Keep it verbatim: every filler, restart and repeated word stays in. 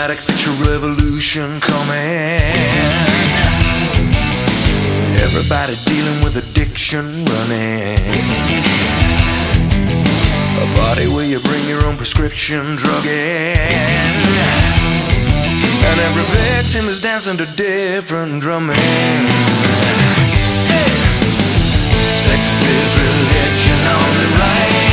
automatic sexual revolution coming. Everybody dealing with addiction running. A party where you bring your own prescription drug in. And every victim is dancing to different drumming. Sex is religion on the right.